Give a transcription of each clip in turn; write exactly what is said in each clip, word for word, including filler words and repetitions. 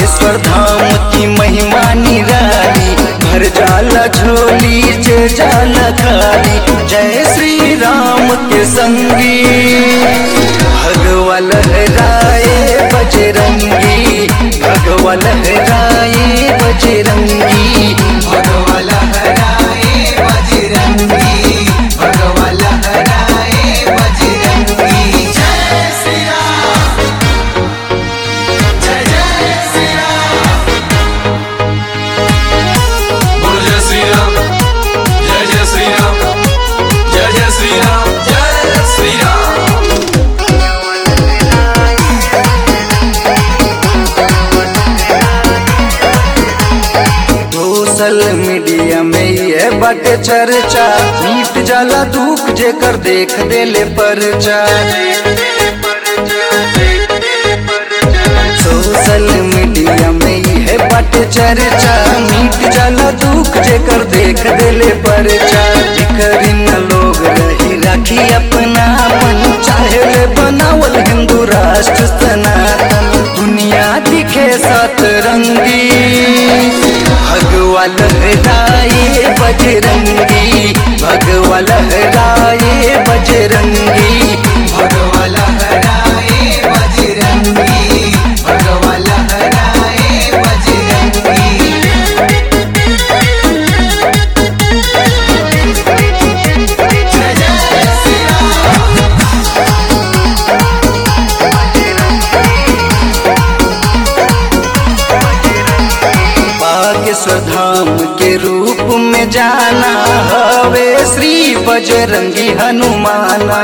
बागेश्वर धाम की महिमा निराली, भर जाला झोली जे जाला खाली। जय श्री राम के संगी भगवा लहराए बजरंगी, भगवा लहराए बजरंगी, भगवा लहराए बजरंगी, भगवा लहराए बजरंगी। जय श्री राम, जय जय श्री राम। बोलो जय श्री राम, जय जय श्री राम, जय जय श्री राम, जय श्री राम। सोशल मीडिया में ये बाटे चर्चा, मीट जाला दुख जेकर देख देले परचा। सोशल मीडिया में ये बाटे चर्चा, मीट जाला दुख जेकर देख देले परचा। जिकर इन लोग रही राखी अपना मन, चाहे ले बनावल हिंदू राष्ट्र सनातन। दुनिया दिखे सतरंगी, भगवा लहराए बजरंगी, भगवा लहराए बजरंगी, भगवा लहराए बजरंगी, भगवा लहराए बजरंगी। जय जय श्री राम। बागेश्वर धाम के रूप में जाना हवे श्री बजरंगी हनुमाना।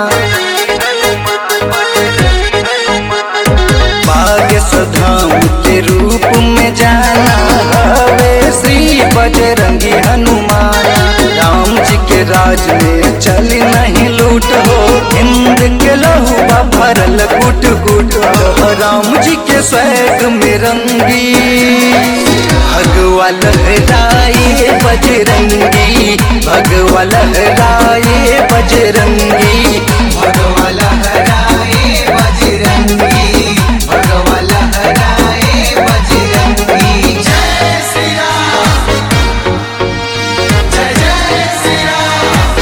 बागेश्वर धाम के रूप में जाना हवे श्री बजरंगी हनुमाना। राम जी के राज में चली नहीं लूट हो, हिंद के लहू बा भरल गुट गुट हो। राम जी के स्वैग में रंगी, भगवा लहराए बजरंगी, भगवा लहराए बजरंगी, भगवा लहराए बजरंगी, भगवा लहराए बजरंगी। जय श्री राम, जय जय श्री राम।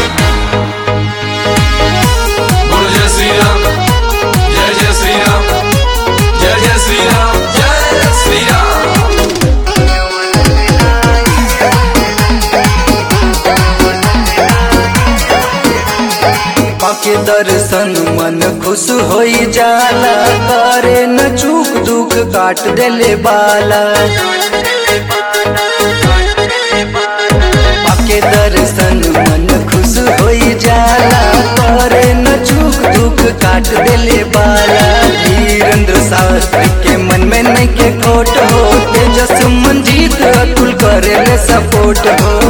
बोलो जय श्री राम, जय जय श्री राम, जय जय श्री राम, जय श्री राम। के दर्शन मन खुश होई जाला, करे न चूक दुख काट देले बाला। पाके दर्शन मन खुश होई जाला, करे न चूक दुख काट देले बाला। वीरेंद्र शास्त्री के मन में नहीं के खोट हो, तेजस मंजीत अतुल करे ले सपोर्ट हो।